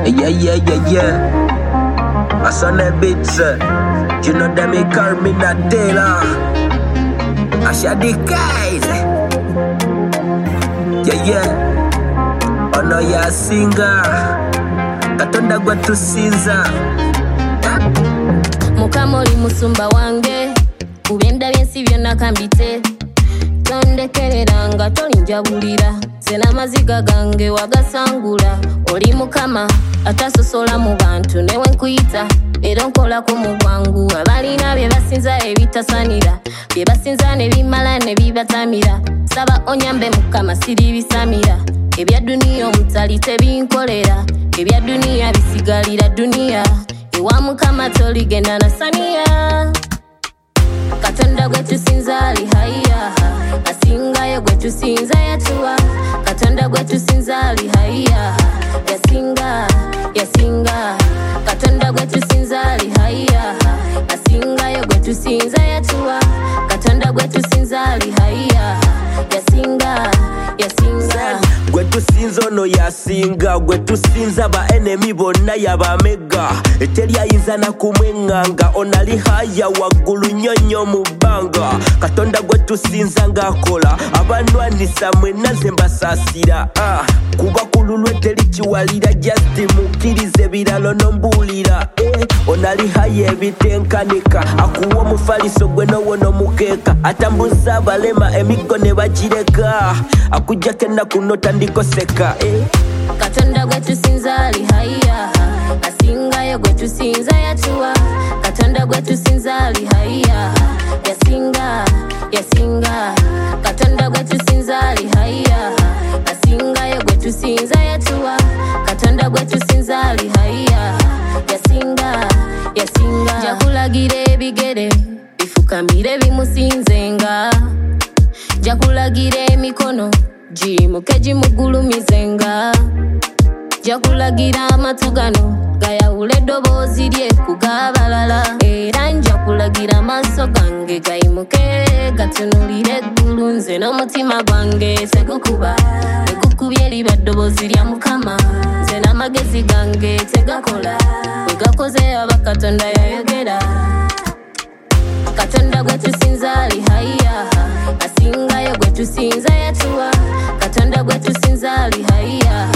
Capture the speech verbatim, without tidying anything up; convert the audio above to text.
Yeah, yeah, yeah, yeah. I saw that bitch, uh, you know that me call me not Taylor. I shall the guys. Yeah, yeah. Oh no, you're a singer. Katonda gwa tusinza. Mukamoli musumba wange, kubenda byensi byonna kambite. Tondekereranga tolinjabulira, sena maziga gange wagasangula. Oli mukama atasosola mu bantu newe nkuyita era nkolako mu bwangu. Abalina bye basinza ebitasanira, bye basinza ne bimala ne bibatamira. Saba onyambe mukama siri bisamira, ebya duniya omutali tebinkolera, ebya duniya bisigalira duniya. Ewa mukama toligenda na saniya. Katonda gwe tusinza ali haiya, asingayo gwe tusinza yatuwa. Katonda gwe tusinza ali haiya, yasinga, yasinga. Katonda gwe tusinza ali haiya, asingayo gwe tusinza yatuwa. Katonda gwe tusinza ali haiya, yasinga, yasinga. Gwe tusinza ono yasinga, gwe tusinza ba enemy bonna yabamega. Eteri ayinza na kumwenganga, onali haya waggulu nyonyo mu bbanga. Katonda gwe tusinza ng'akola, abanwanisa mwenna nze mbasasira. Ah, kuba kululwe teri kiwalira, just mukkirize ebiralo n'ombuulira. Eh, onali haya ebitenkanika, akuwa omufaliso gwe n'owona omukeeka. Atambuza abalema emiggo ne bagireka, akujjako ennaku n'otandikoseka. Eh. Katonda gwe tusinza ali haiya, asingayo gwe tusinza yatuwa. Katonda gwe tusinza ali haiya, yasinga, yasinga. Katonda gwe tusinza ali haiya, asingayo gwe tusinza yatuwa. Katonda gwe tusinza ali haiya, yasinga, yasinga. Jakulagira ebigere bifukamire bimusinzenga, jakulagira emikono gimuke gimugulumizenga, jakulagira amatu gano gayawule eddoboozi lye ku g'abalala. Era njakulagira amaaso gange gayimuke gatunulire eggulu, nze n'omutima gwange segukuba egukubye liba ddoboozi lya Mukama. Nze n'amagezi gange tegakola bwe gakoze aba Katonda yayogera. Katonda gwe tusinza ali haiya, asingayo gwe tusinza yatuwa. Katonda gwe tusinza ali haiya,